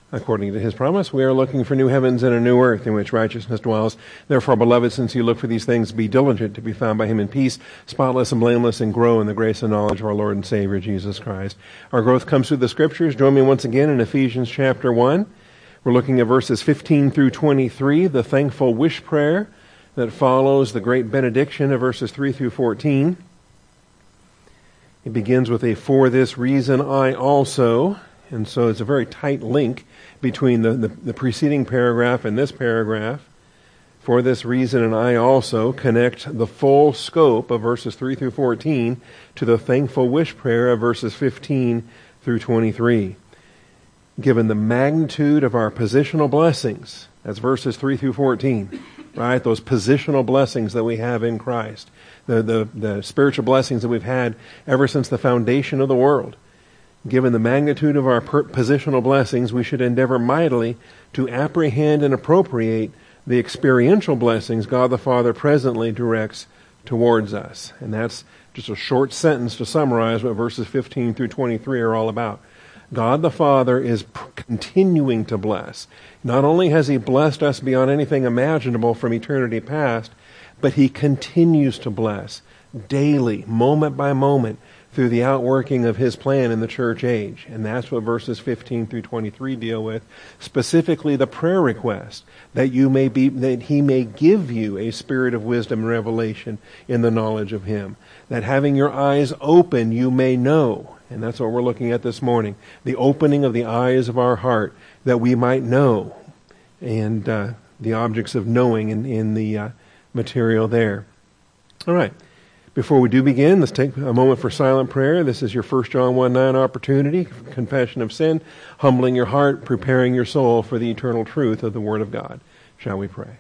According to his promise, we are looking for new heavens and a new earth in which righteousness dwells. Therefore, beloved, since you look for these things, be diligent to be found by him in peace, spotless and blameless, and grow in the grace and knowledge of our Lord and Savior, Jesus Christ. Our growth comes through the Scriptures. Join me once again in Ephesians chapter 1. We're looking at verses 15 through 23, the thankful wish prayer that follows the great benediction of verses 3 through 14. It begins with a "for this reason I also," and so it's a very tight link between the preceding paragraph and this paragraph. "For this reason and I also" connect the full scope of verses 3 through 14 to the thankful wish prayer of verses 15 through 23. Given the magnitude of our positional blessings, that's verses 3 through 14, right? Those positional blessings that we have in Christ, the spiritual blessings that we've had ever since the foundation of the world. Given the magnitude of our positional blessings, we should endeavor mightily to apprehend and appropriate the experiential blessings God the Father presently directs towards us. And that's just a short sentence to summarize what verses 15 through 23 are all about. God the Father is continuing to bless. Not only has he blessed us beyond anything imaginable from eternity past, but he continues to bless daily, moment by moment, through the outworking of his plan in the church age. And that's what verses 15 through 23 deal with, specifically the prayer request that he may give you a spirit of wisdom and revelation in the knowledge of him, that having your eyes open you may know. And that's what we're looking at this morning, the opening of the eyes of our heart, that we might know, and the objects of knowing in the material there. All right. Before we do begin, let's take a moment for silent prayer. This is your 1 John 1:9 opportunity, confession of sin, humbling your heart, preparing your soul for the eternal truth of the Word of God. Shall we pray?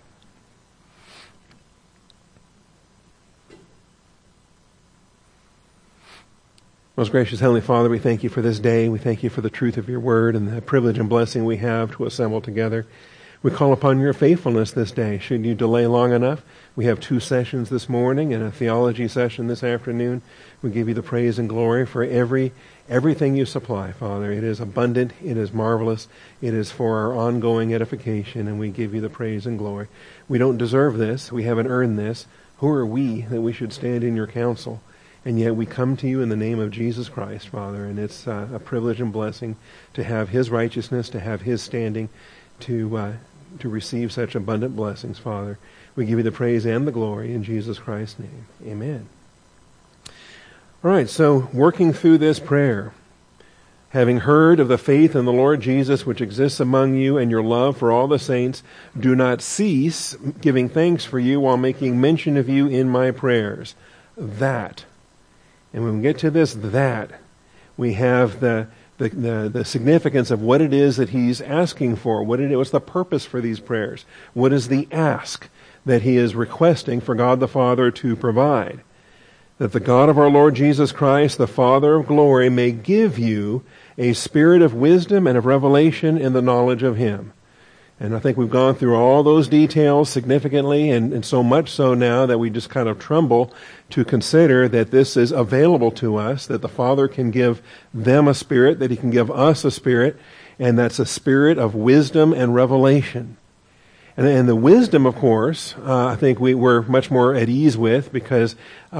Most gracious Heavenly Father, we thank you for this day. We thank you for the truth of your Word and the privilege and blessing we have to assemble together. We call upon your faithfulness this day. Should you delay long enough, we have 2 sessions this morning and a theology session this afternoon. We give you the praise and glory for everything you supply, Father. It is abundant. It is marvelous. It is for our ongoing edification, and we give you the praise and glory. We don't deserve this. We haven't earned this. Who are we that we should stand in your counsel? And yet we come to you in the name of Jesus Christ, Father, and it's a privilege and blessing to have his righteousness, to have his standing, to receive such abundant blessings, Father. We give you the praise and the glory in Jesus Christ's name. Amen. All right, so working through this prayer, having heard of the faith in the Lord Jesus which exists among you and your love for all the saints, do not cease giving thanks for you while making mention of you in my prayers. That. And when we get to this "that," we have the significance of what it is that he's asking for. What's the purpose for these prayers? What is the ask that he is requesting for God the Father to provide? That the God of our Lord Jesus Christ, the Father of glory, may give you a spirit of wisdom and of revelation in the knowledge of him. And I think we've gone through all those details significantly, and so much so now that we just kind of tremble to consider that this is available to us, that the Father can give them a spirit, that he can give us a spirit, and that's a spirit of wisdom and revelation. And the wisdom, of course, I think we're much more at ease with, because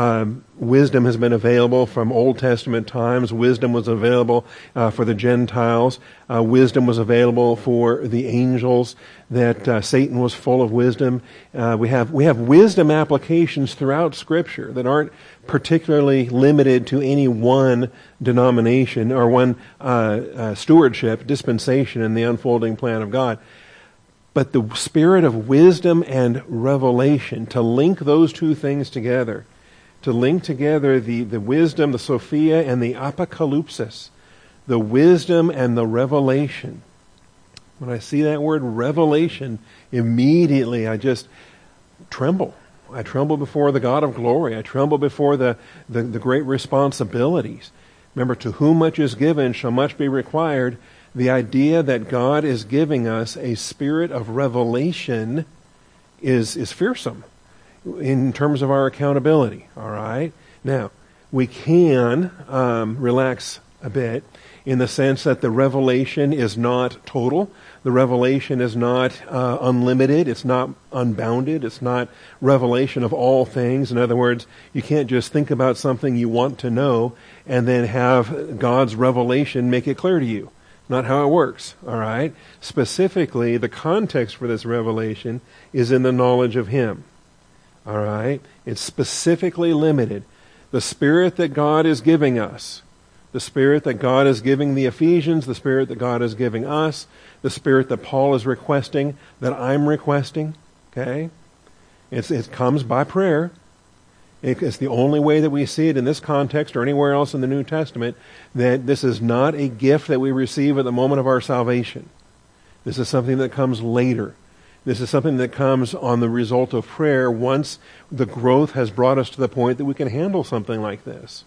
wisdom has been available from Old Testament times. Wisdom was available for the Gentiles. Wisdom was available for the angels, that Satan was full of wisdom. We have wisdom applications throughout Scripture that aren't particularly limited to any one denomination or one stewardship, dispensation in the unfolding plan of God. But the spirit of wisdom and revelation, to link those two things together, to link together the wisdom, the Sophia, and the apocalypsis, the wisdom and the revelation. When I see that word revelation, immediately I just tremble. I tremble before the God of glory. I tremble before the great responsibilities. Remember, to whom much is given shall much be required. The idea that God is giving us a spirit of revelation is fearsome in terms of our accountability. All right? Now, we can relax a bit, in the sense that the revelation is not total. The revelation is not unlimited. It's not unbounded. It's not revelation of all things. In other words, you can't just think about something you want to know and then have God's revelation make it clear to you. Not how it works, all right? Specifically, the context for this revelation is in the knowledge of Him, all right? It's specifically limited. The Spirit that God is giving us, the Spirit that God is giving the Ephesians, the Spirit that God is giving us, the Spirit that Paul is requesting, that I'm requesting, okay? It comes by prayer. It's the only way that we see it in this context or anywhere else in the New Testament, that this is not a gift that we receive at the moment of our salvation. This is something that comes later. This is something that comes on the result of prayer once the growth has brought us to the point that we can handle something like this.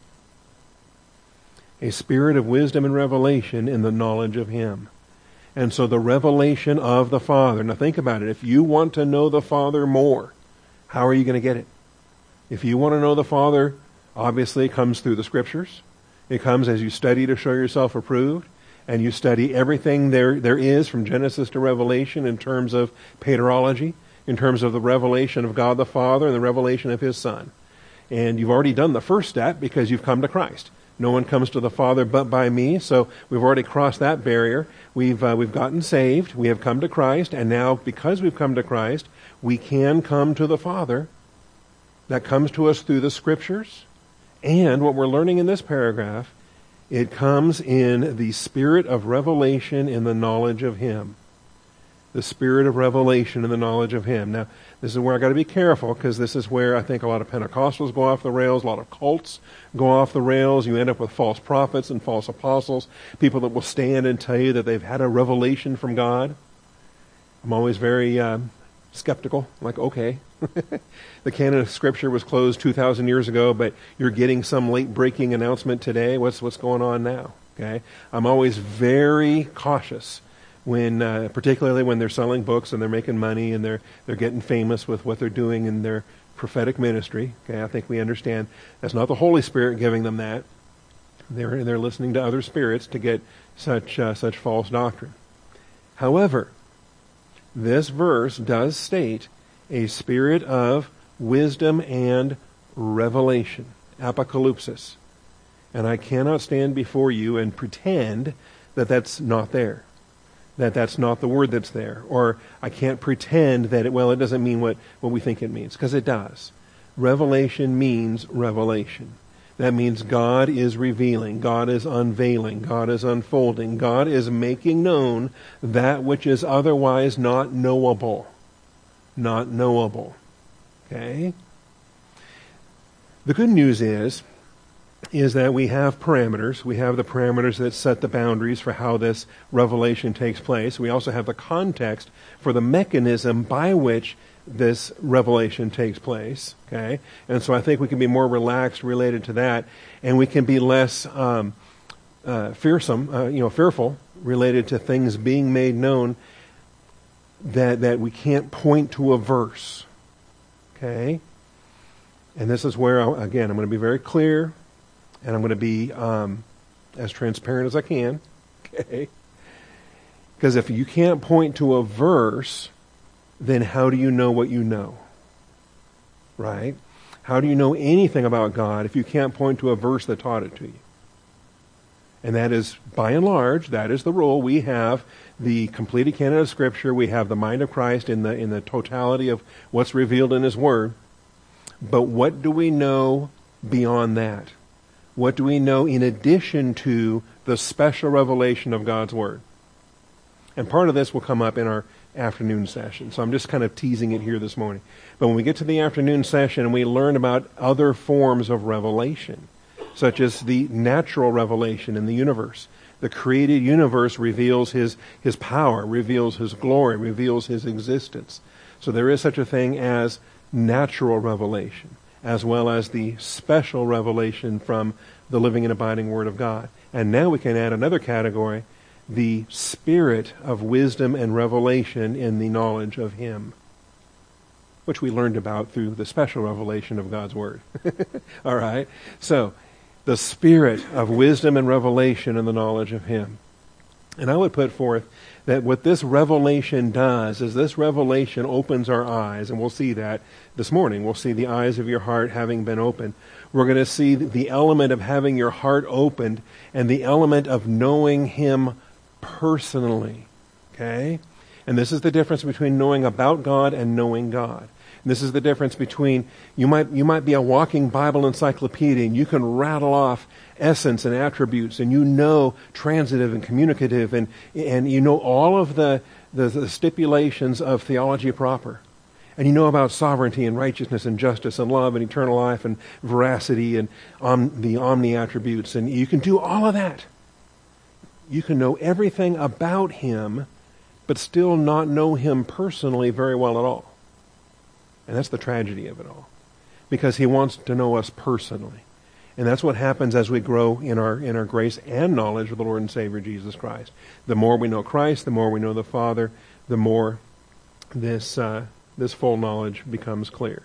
A spirit of wisdom and revelation in the knowledge of Him. And so the revelation of the Father. Now think about it. If you want to know the Father more, how are you going to get it? If you want to know the Father, obviously it comes through the Scriptures. It comes as you study to show yourself approved, and you study everything there is from Genesis to Revelation in terms of paterology, in terms of the revelation of God the Father and the revelation of His Son. And you've already done the first step because you've come to Christ. No one comes to the Father but by me, so we've already crossed that barrier. We've gotten saved, we have come to Christ, and now because we've come to Christ, we can come to the Father. That comes to us through the Scriptures. And what we're learning in this paragraph, it comes in the spirit of revelation in the knowledge of Him. The spirit of revelation in the knowledge of Him. Now, this is where I've got to be careful, because this is where I think a lot of Pentecostals go off the rails, a lot of cults go off the rails. You end up with false prophets and false apostles, people that will stand and tell you that they've had a revelation from God. I'm always very skeptical, like, okay. The canon of Scripture was closed 2,000 years ago, but you're getting some late-breaking announcement today. What's going on now? Okay, I'm always very cautious when, particularly when they're selling books and they're making money and they're getting famous with what they're doing in their prophetic ministry. Okay, I think we understand that's not the Holy Spirit giving them that. They're listening to other spirits to get such false doctrine. However, this verse does state a spirit of wisdom and revelation, apocalypsis. And I cannot stand before you and pretend that that's not there, that that's not the word that's there. Or I can't pretend that it doesn't mean what we think it means, because it does. Revelation means revelation. That means God is revealing, God is unveiling, God is unfolding, God is making known that which is otherwise not knowable. Not knowable. Okay? The good news is that we have parameters. We have the parameters that set the boundaries for how this revelation takes place. We also have the context for the mechanism by which this revelation takes place. Okay? And so I think we can be more relaxed related to that, and we can be less fearful related to things being made known that we can't point to a verse. Okay? And this is where, again, I'm going to be very clear, and I'm going to be as transparent as I can. Okay? Because if you can't point to a verse, then how do you know what you know? Right? How do you know anything about God if you can't point to a verse that taught it to you? And that is, by and large, that is the rule. We have the completed canon of Scripture. We have the mind of Christ in the totality of what's revealed in His Word. But what do we know beyond that? What do we know in addition to the special revelation of God's Word? And part of this will come up in our afternoon session. So I'm just kind of teasing it here this morning. But when we get to the afternoon session and we learn about other forms of revelation, such as the natural revelation in the universe. The created universe reveals His power, reveals His glory, reveals His existence. So there is such a thing as natural revelation, as well as the special revelation from the living and abiding Word of God. And now we can add another category, the spirit of wisdom and revelation in the knowledge of Him, which we learned about through the special revelation of God's Word. All right? So, the spirit of wisdom and revelation and the knowledge of Him. And I would put forth that what this revelation does is this revelation opens our eyes, and we'll see that this morning. We'll see the eyes of your heart having been opened. We're going to see the element of having your heart opened and the element of knowing Him personally. Okay? And this is the difference between knowing about God and knowing God. And this is the difference between, you might be a walking Bible encyclopedia, and you can rattle off essence and attributes, and you know transitive and communicative, and you know all of the stipulations of theology proper. And you know about sovereignty and righteousness and justice and love and eternal life and veracity and the omni attributes. And you can do all of that. You can know everything about Him, but still not know Him personally very well at all. And that's the tragedy of it all. Because He wants to know us personally. And that's what happens as we grow in our grace and knowledge of the Lord and Savior Jesus Christ. The more we know Christ, the more we know the Father, the more this full knowledge becomes clear.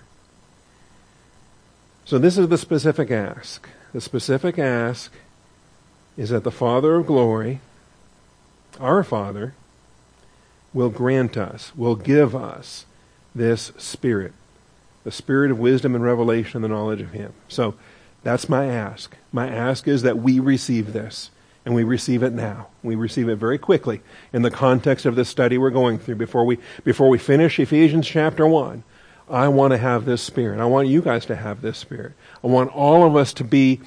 So this is the specific ask. The specific ask is that the Father of glory, our Father, will grant us, will give us this Spirit, the Spirit of wisdom and revelation and the knowledge of Him. So that's my ask. My ask is that we receive this, and we receive it now. We receive it very quickly in the context of this study we're going through. Before we finish Ephesians chapter 1, I want to have this Spirit. I want you guys to have this Spirit. I want all of us to be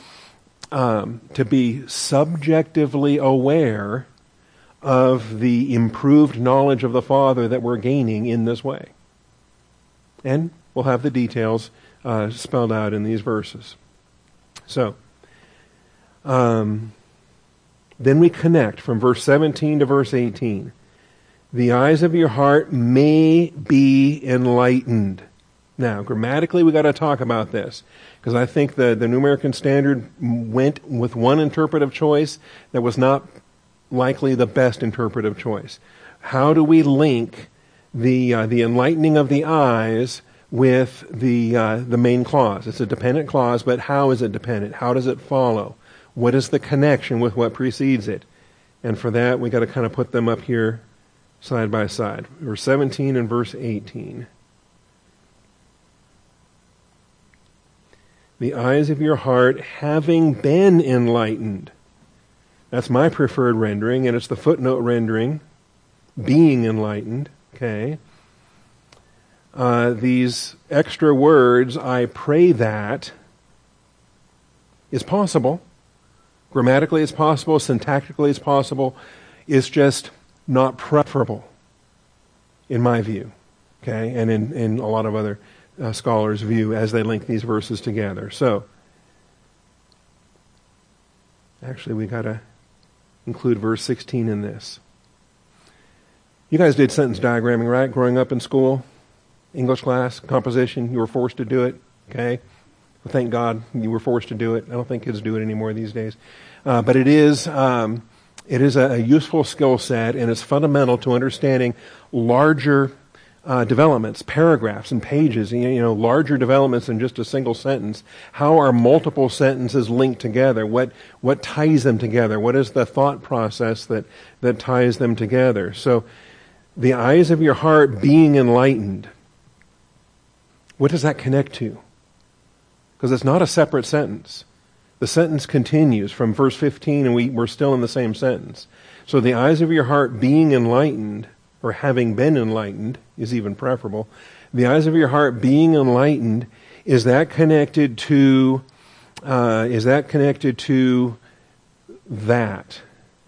subjectively aware of the improved knowledge of the Father that we're gaining in this way. And we'll have the details spelled out in these verses. So, then we connect from verse 17 to verse 18. The eyes of your heart may be enlightened. Now, grammatically, we got to talk about this, because I think the New American Standard went with one interpretive choice that was not likely the best interpretive choice. How do we link the enlightening of the eyes with the main clause? It's a dependent clause, but how is it dependent? How does it follow? What is the connection with what precedes it? And for that, we got to kind of put them up here side by side. Verse 17 and verse 18. The eyes of your heart having been enlightened. That's my preferred rendering, and it's the footnote rendering, being enlightened. Okay. These extra words, I pray that, is possible. Grammatically it's possible. Syntactically it's possible. It's just not preferable, in my view. Okay, and in a lot of other scholars' view as they link these verses together. So, actually we got to include verse 16 in this. You guys did sentence diagramming, right? Growing up in school, English class, composition, you were forced to do it, okay? Well, thank God you were forced to do it. I don't think kids do it anymore these days. But it is a useful skill set, and it's fundamental to understanding larger developments, paragraphs and pages, larger developments than just a single sentence. How are multiple sentences linked together? What ties them together? What is the thought process that ties them together? So, the eyes of your heart being enlightened. What does that connect to? Because it's not a separate sentence. The sentence continues from verse 15, and we're still in the same sentence. So the eyes of your heart being enlightened, or having been enlightened, is even preferable. The eyes of your heart being enlightened, is that connected to that?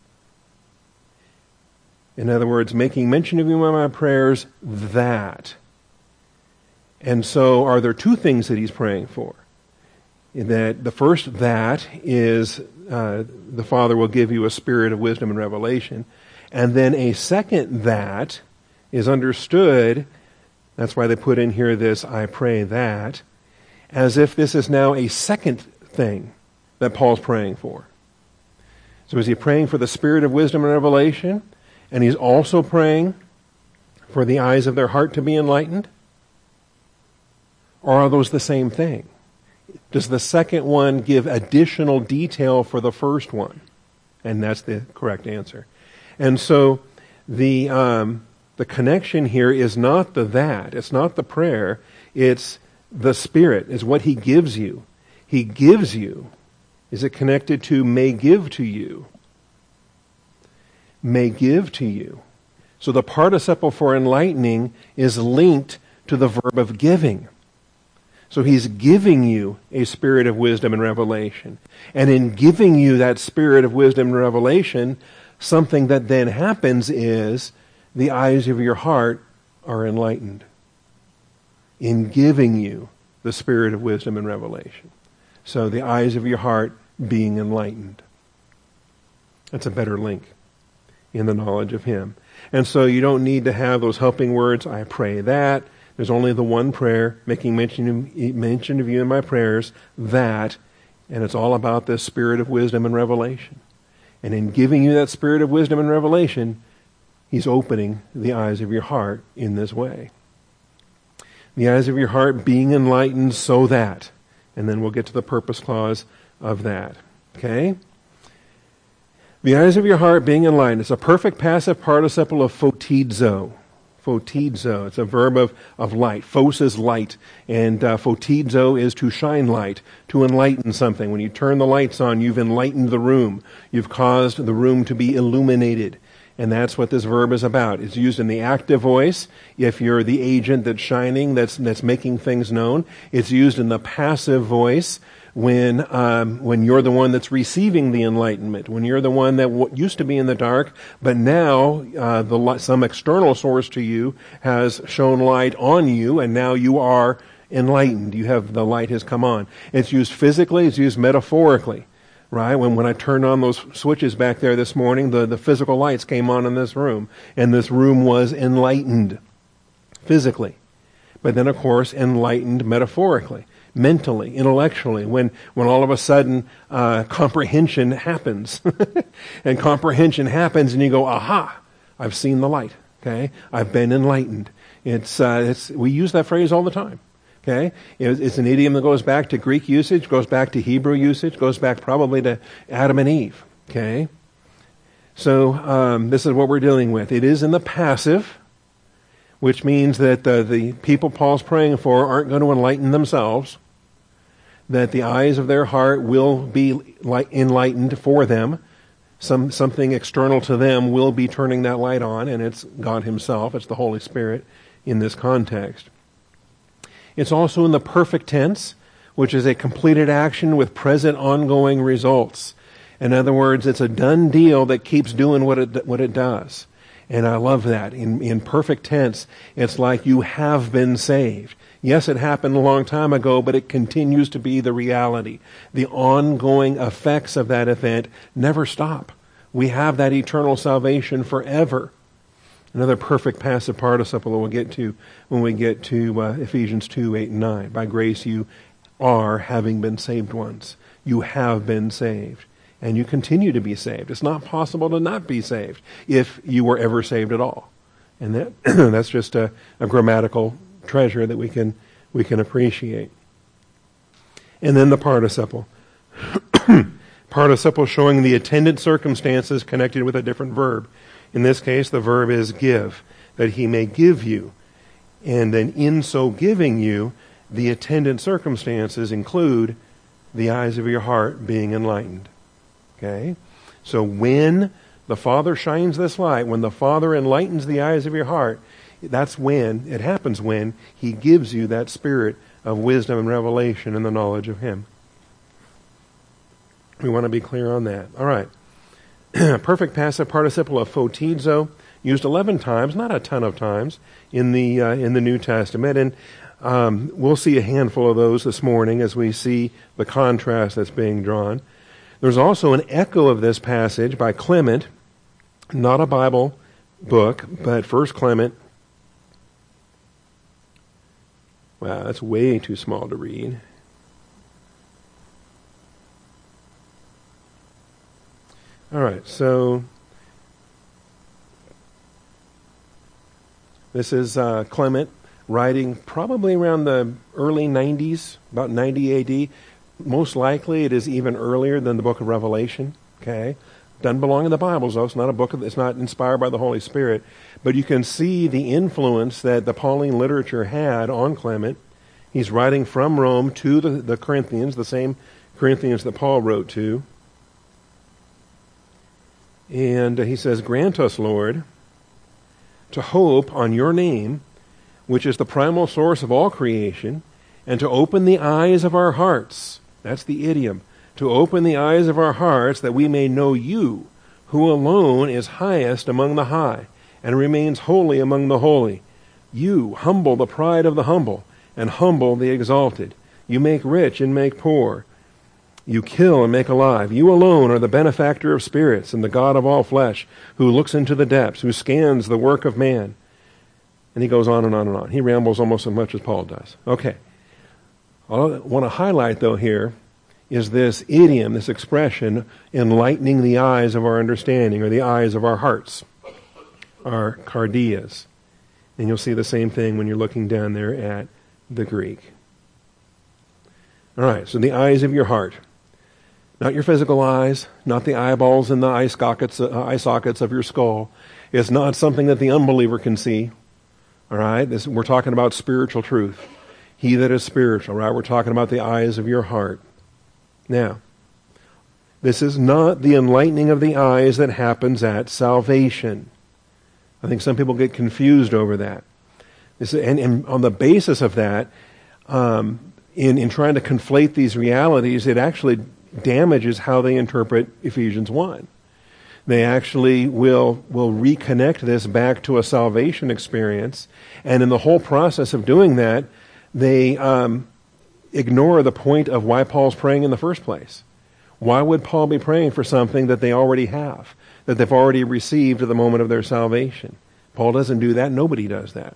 In other words, making mention of you in my prayers, that. And so are there two things that he's praying for? That the first that is the Father will give you a spirit of wisdom and revelation. And then a second that is understood, that's why they put in here this, I pray that, as if this is now a second thing that Paul's praying for. So is he praying for the spirit of wisdom and revelation? And he's also praying for the eyes of their heart to be enlightened? Or are those the same thing? Does the second one give additional detail for the first one? And that's the correct answer. And so the connection here is not it's not the prayer, it's the Spirit, is what He gives you. He gives you. Is it connected to may give to you? May give to you. So the participle for enlightening is linked to the verb of giving. So He's giving you a spirit of wisdom and revelation. And in giving you that spirit of wisdom and revelation, something that then happens is the eyes of your heart are enlightened. In giving you the spirit of wisdom and revelation. So the eyes of your heart being enlightened. That's a better link in the knowledge of Him. And so you don't need to have those helping words, I pray that. There's only the one prayer, making mention of you in my prayers, that, and it's all about this spirit of wisdom and revelation. And in giving you that spirit of wisdom and revelation, He's opening the eyes of your heart in this way. The eyes of your heart being enlightened so that, and then we'll get to the purpose clause of that. Okay? The eyes of your heart being enlightened. It's a perfect passive participle of photizo. Photizo. It's a verb of light. Phos is light. And photizo is to shine light, to enlighten something. When you turn the lights on, you've enlightened the room. You've caused the room to be illuminated. And that's what this verb is about. It's used in the active voice if you're the agent that's shining, that's making things known. It's used in the passive voice when you're the one that's receiving the enlightenment, when you're the one that used to be in the dark, but now some external source to you has shown light on you, and now you are enlightened. The light has come on. It's used physically, it's used metaphorically. Right? When I turned on those switches back there this morning, the physical lights came on in this room, and this room was enlightened physically. But then, of course, enlightened metaphorically, mentally, intellectually, when all of a sudden comprehension happens. And comprehension happens, and you go, aha, I've seen the light. Okay? I've been enlightened. We use that phrase all the time. Okay, it's an idiom that goes back to Greek usage, goes back to Hebrew usage, goes back probably to Adam and Eve. Okay, so this is what we're dealing with. It is in the passive, which means that the people Paul's praying for aren't going to enlighten themselves, that the eyes of their heart will be enlightened for them. Something external to them will be turning that light on, and it's God Himself, it's the Holy Spirit in this context. It's also in the perfect tense, which is a completed action with present ongoing results. In other words, it's a done deal that keeps doing what it does. And I love that. In perfect tense, it's like you have been saved. Yes, it happened a long time ago, but it continues to be the reality. The ongoing effects of that event never stop. We have that eternal salvation forever. Another perfect passive participle that we'll get to when we get to Ephesians 2, 8, and 9. By grace you are having been saved once. You have been saved. And you continue to be saved. It's not possible to not be saved if you were ever saved at all. And that's just a grammatical treasure that we can appreciate. And then the participle. Participle showing the attendant circumstances connected with a different verb. In this case, the verb is give, that He may give you. And then in so giving you, the attendant circumstances include the eyes of your heart being enlightened. Okay? So when the Father shines this light, when the Father enlightens the eyes of your heart, it happens when He gives you that spirit of wisdom and revelation and the knowledge of Him. We want to be clear on that. All right. Perfect passive participle of photizo, used 11 times, not a ton of times, in the New Testament. And we'll see a handful of those this morning as we see the contrast that's being drawn. There's also an echo of this passage by Clement, not a Bible book, but 1 Clement. Wow, that's way too small to read. All right, so this is Clement writing probably around the early 90s, about 90 AD. Most likely it is even earlier than the book of Revelation. Okay? Doesn't belong in the Bible, though. It's not a book it's not inspired by the Holy Spirit. But you can see the influence that the Pauline literature had on Clement. He's writing from Rome to the Corinthians, the same Corinthians that Paul wrote to. And he says, "Grant us, Lord, to hope on your name, which is the primal source of all creation, and to open the eyes of our hearts." That's the idiom. "To open the eyes of our hearts, that we may know you, who alone is highest among the high, and remains holy among the holy. You humble the pride of the humble, and humble the exalted. You make rich and make poor. You kill and make alive. You alone are the benefactor of spirits and the God of all flesh, who looks into the depths, who scans the work of man." And he goes on and on and on. He rambles almost as much as Paul does. Okay. All I want to highlight, though, here is this idiom, this expression, enlightening the eyes of our understanding, or the eyes of our hearts, our cardias. And you'll see the same thing when you're looking down there at the Greek. All right, so the eyes of your heart. Not your physical eyes, not the eyeballs and the eye sockets of your skull. It's not something that the unbeliever can see. All right, we're talking about spiritual truth. He that is spiritual, right? We're talking about the eyes of your heart. Now, this is not the enlightening of the eyes that happens at salvation. I think some people get confused over that. And on the basis of that, in trying to conflate these realities, it actually damages how they interpret Ephesians 1. They actually will reconnect this back to a salvation experience, and in the whole process of doing that, they ignore the point of why Paul's praying in the first place. Why would Paul be praying for something that they already have, that they've already received at the moment of their salvation? Paul doesn't do that. Nobody does that.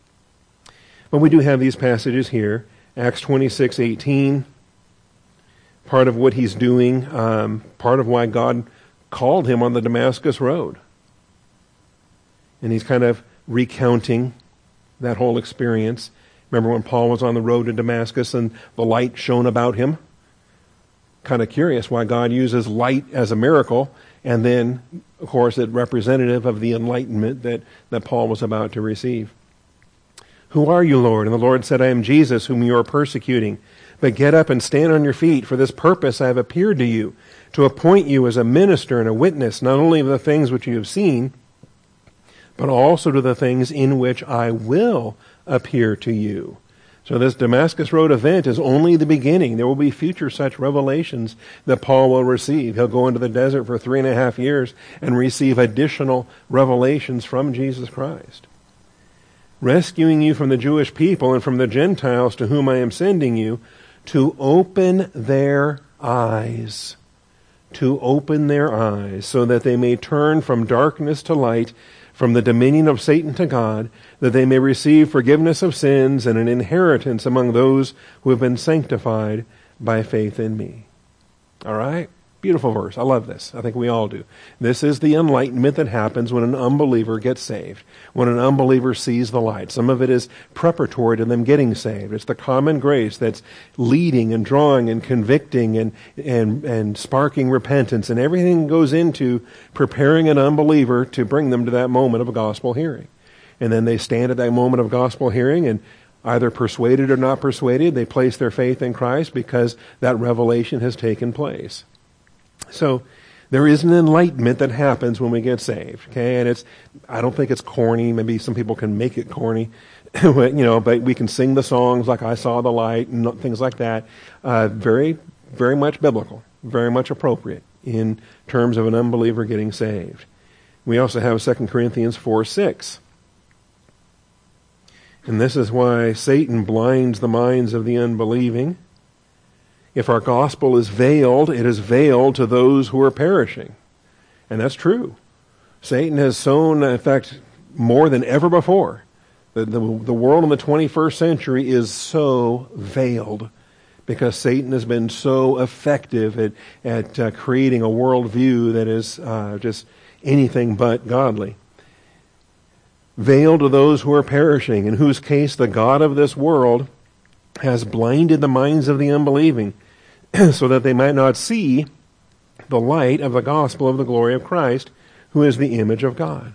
But we do have these passages here. Acts 26:18, part of what he's doing, part of why God called him on the Damascus road. And he's kind of recounting that whole experience. Remember when Paul was on the road to Damascus and the light shone about him? Kind of curious why God uses light as a miracle, and then, of course, it's representative of the enlightenment that Paul was about to receive. "Who are you, Lord?" And the Lord said, "I am Jesus, whom you are persecuting. But get up and stand on your feet. For this purpose I have appeared to you, to appoint you as a minister and a witness, not only of the things which you have seen, but also to the things in which I will appear to you." So this Damascus Road event is only the beginning. There will be future such revelations that Paul will receive. He'll go into the desert for 3.5 years and receive additional revelations from Jesus Christ. "Rescuing you from the Jewish people and from the Gentiles to whom I am sending you, to open their eyes." To open their eyes, so that they may turn from darkness to light, from the dominion of Satan to God, that they may receive forgiveness of sins and an inheritance among those who have been sanctified by faith in me. All right? Beautiful verse. I love this. I think we all do. This is the enlightenment that happens when an unbeliever gets saved, when an unbeliever sees the light. Some of it is preparatory to them getting saved. It's the common grace that's leading and drawing and convicting and sparking repentance, and everything goes into preparing an unbeliever to bring them to that moment of a gospel hearing. And then they stand at that moment of gospel hearing, and either persuaded or not persuaded, they place their faith in Christ because that revelation has taken place. So there is an enlightenment that happens when we get saved, okay? And I don't think it's corny. Maybe some people can make it corny, but we can sing the songs like "I Saw the Light" and things like that. Very, very much biblical, very much appropriate in terms of an unbeliever getting saved. We also have 2 Corinthians 4:6. And this is why Satan blinds the minds of the unbelieving. If our gospel is veiled, it is veiled to those who are perishing. And that's true. Satan has sown, in fact, more than ever before. The world in the 21st century is so veiled because Satan has been so effective at creating a worldview that is just anything but godly. Veil to those who are perishing, in whose case the God of this world has blinded the minds of the unbelieving, so that they might not see the light of the gospel of the glory of Christ, who is the image of God.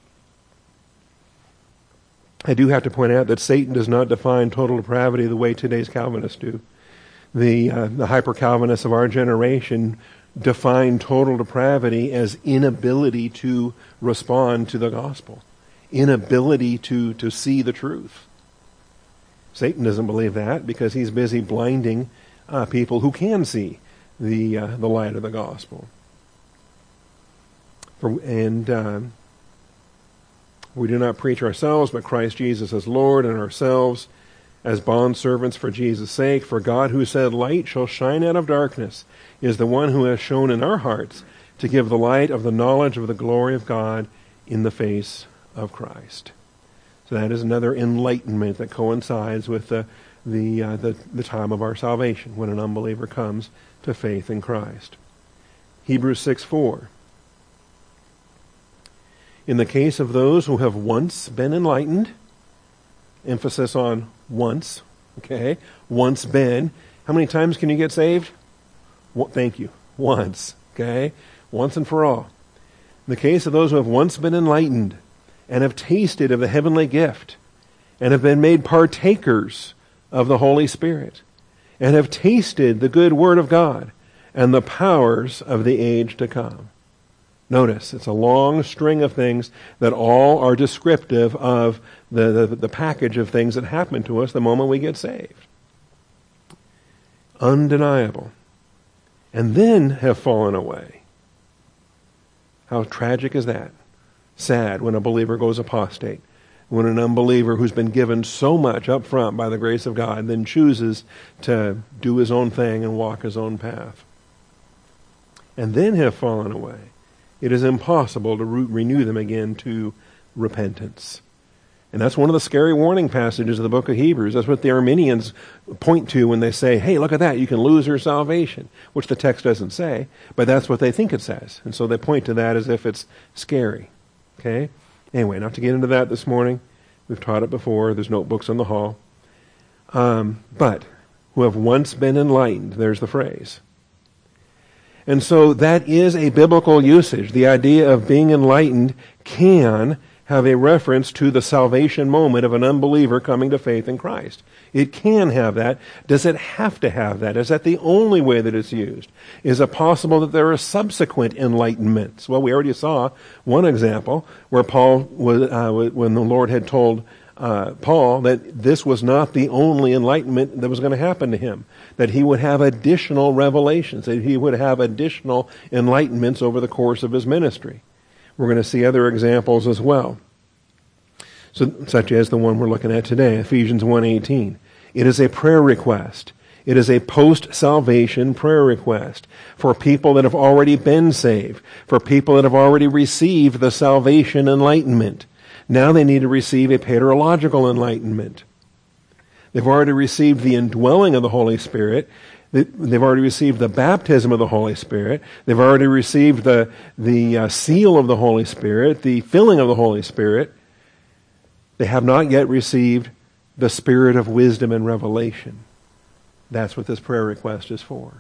I do have to point out that Satan does not define total depravity the way today's Calvinists do. The hyper-Calvinists of our generation define total depravity as inability to respond to the gospel, inability to see the truth. Satan doesn't believe that because he's busy blinding people who can see the light of the gospel. We do not preach ourselves, but Christ Jesus as Lord, and ourselves as bondservants for Jesus' sake. For God, who said, "Light shall shine out of darkness," is the one who has shown in our hearts to give the light of the knowledge of the glory of God in the face of Christ. So that is another enlightenment that coincides with the time of our salvation, when an unbeliever comes to faith in Christ. Hebrews 6:4. In the case of those who have once been enlightened, emphasis on once, okay? Once been. How many times can you get saved? Thank you. Once, okay? Once and for all. In the case of those who have once been enlightened and have tasted of the heavenly gift and have been made partakers of the Holy Spirit and have tasted the good word of God and the powers of the age to come. Notice, it's a long string of things that all are descriptive of the package of things that happen to us the moment we get saved. Undeniable. And then have fallen away. How tragic is that? Sad when a believer goes apostate. When an unbeliever who's been given so much up front by the grace of God then chooses to do his own thing and walk his own path. And then have fallen away. It is impossible to renew them again to repentance. And that's one of the scary warning passages of the book of Hebrews. That's what the Arminians point to when they say, hey, look at that, you can lose your salvation, which the text doesn't say, but that's what they think it says. And so they point to that as if it's scary. Okay? Anyway, not to get into that this morning. We've taught it before. There's notebooks on the hall. But who have once been enlightened, there's the phrase. And so that is a biblical usage. The idea of being enlightened can have a reference to the salvation moment of an unbeliever coming to faith in Christ. It can have that. Does it have to have that? Is that the only way that it's used? Is it possible that there are subsequent enlightenments? Well, we already saw one example where Paul was, when the Lord had told Paul that this was not the only enlightenment that was going to happen to him, that he would have additional revelations, that he would have additional enlightenments over the course of his ministry. We're going to see other examples as well, such as the one we're looking at today, Ephesians 1:18. It is a prayer request. It is a post-salvation prayer request for people that have already been saved, for people that have already received the salvation enlightenment. Now they need to receive a paterological enlightenment. They've already received the indwelling of the Holy Spirit. They've already received the baptism of the Holy Spirit. They've already received the seal of the Holy Spirit, the filling of the Holy Spirit. They have not yet received the spirit of wisdom and revelation. That's what this prayer request is for.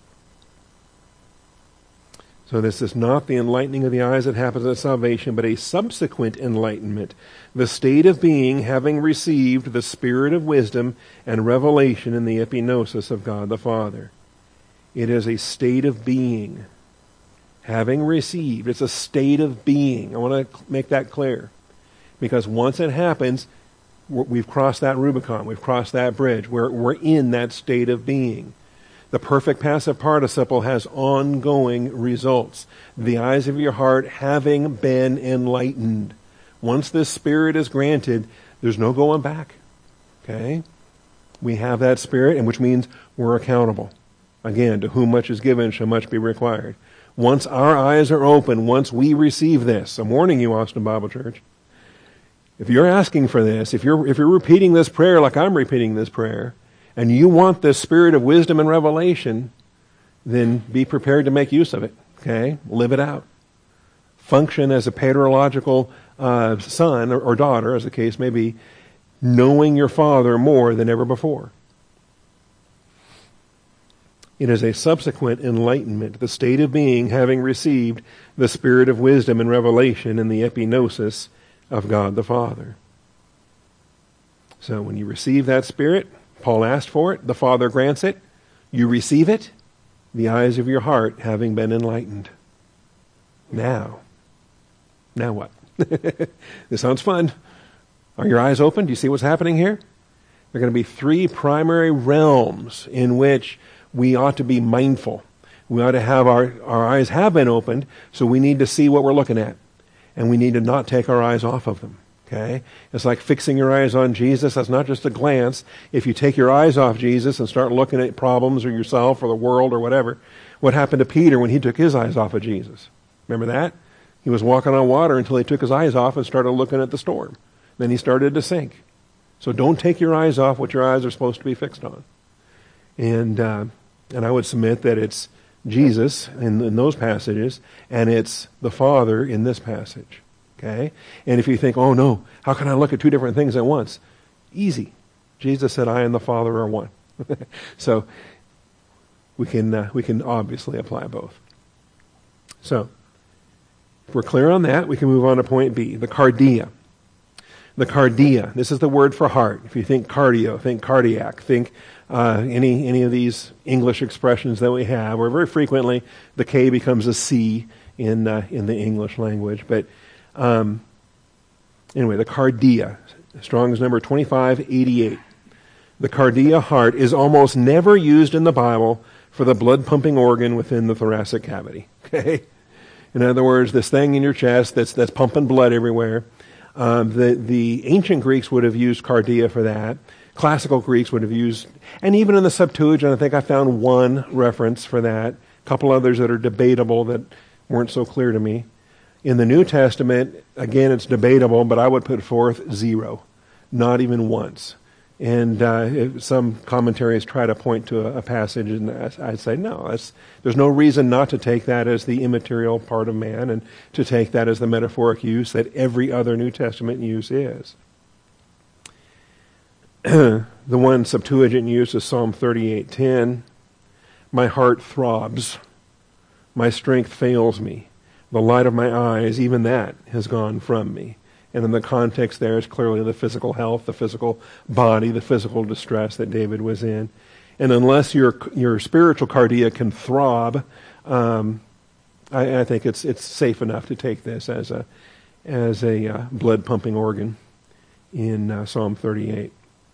So this is not the enlightening of the eyes that happens at salvation, but a subsequent enlightenment, the state of being having received the spirit of wisdom and revelation in the epignosis of God the Father. It is a state of being, having received. It's a state of being. I want to make that clear. Because once it happens, we've crossed that Rubicon. We've crossed that bridge. We're in that state of being. The perfect passive participle has ongoing results. The eyes of your heart having been enlightened. Once this spirit is granted, there's no going back. Okay? We have that spirit, and which means we're accountable. Again, to whom much is given shall much be required. Once our eyes are open, once we receive this, I'm warning you, Austin Bible Church, if you're asking for this, if you're repeating this prayer like I'm repeating this prayer, and you want this spirit of wisdom and revelation, then be prepared to make use of it. Okay? Live it out. Function as a paterological son or daughter, as the case may be, knowing your Father more than ever before. It is a subsequent enlightenment, the state of being having received the spirit of wisdom and revelation in the epignosis of God the Father. So when you receive that spirit, Paul asked for it, the Father grants it, you receive it, the eyes of your heart having been enlightened. Now what? This sounds fun. Are your eyes open? Do you see what's happening here? There are going to be three primary realms in which we ought to be mindful. We ought to have our eyes have been opened, so we need to see what we're looking at. And we need to not take our eyes off of them. Okay? It's like fixing your eyes on Jesus. That's not just a glance. If you take your eyes off Jesus and start looking at problems or yourself or the world or whatever, what happened to Peter when he took his eyes off of Jesus? Remember that? He was walking on water until he took his eyes off and started looking at the storm. Then he started to sink. So don't take your eyes off what your eyes are supposed to be fixed on. And I would submit that it's Jesus in those passages, and it's the Father in this passage. Okay? And if you think, oh no, how can I look at two different things at once? Easy. Jesus said, I and the Father are one. So we can obviously apply both. So if we're clear on that, we can move on to point B, the cardia. The cardia, this is the word for heart. If you think cardio, think cardiac, think any of these English expressions that we have, where very frequently the K becomes a C in the English language. But anyway, the cardia, Strong's number 2588. The cardia, heart, is almost never used in the Bible for the blood pumping organ within the thoracic cavity. Okay, in other words, this thing in your chest that's pumping blood everywhere. The ancient Greeks would have used cardia for that. Classical Greeks would have used, and even in the Septuagint, I think I found one reference for that. A couple others that are debatable that weren't so clear to me. In the New Testament, again, it's debatable, but I would put forth 0, not even once. And some commentaries try to point to a passage, and I'd say, no, there's no reason not to take that as the immaterial part of man and to take that as the metaphoric use that every other New Testament use is. The one Septuagint use is Psalm 38:10. My heart throbs. My strength fails me. The light of my eyes, even that, has gone from me. And in the context there is clearly the physical health, the physical body, the physical distress that David was in. And unless your spiritual cardia can throb, I think it's safe enough to take this as a blood pumping organ in Psalm 38.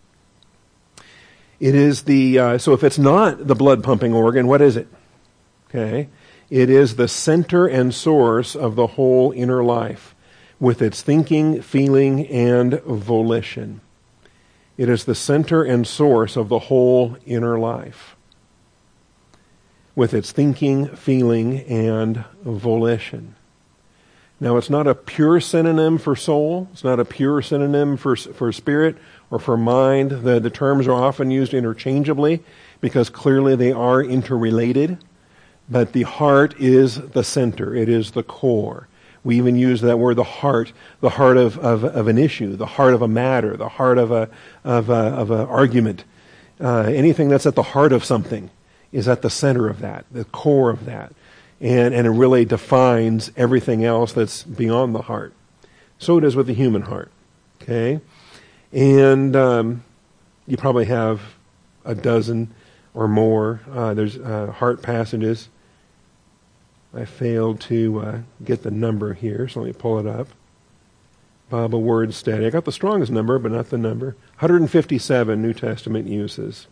It is so if it's not the blood pumping organ, what is it? Okay, it is the center and source of the whole inner life, with its thinking, feeling, and volition. It is the center and source of the whole inner life, with its thinking, feeling, and volition. Now, it's not a pure synonym for soul. It's not a pure synonym for spirit or for mind. The terms are often used interchangeably because clearly they are interrelated. But the heart is the center. It is the core. We even use that word, the heart of an issue, the heart of a matter, the heart of an argument. Anything that's at the heart of something is at the center of that, the core of that. And it really defines everything else that's beyond the heart. So it is with the human heart. Okay? And you probably have a dozen or more. There's heart passages. I failed to get the number here, so let me pull it up. Bible Word Study. I got the Strong's number, but not the number. 157 New Testament uses.